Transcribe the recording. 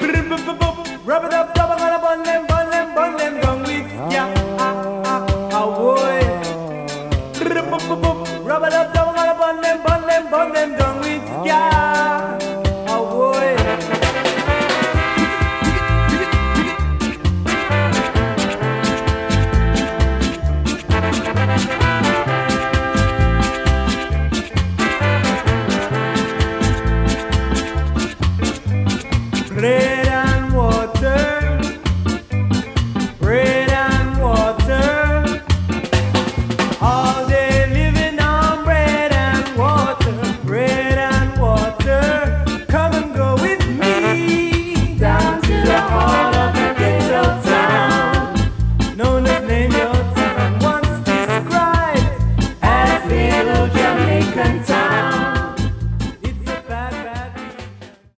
Rub it up, I'm gonna bun them down with ya. Boy. Rub it up, I'm gonna bun them down with ya. Boy. Re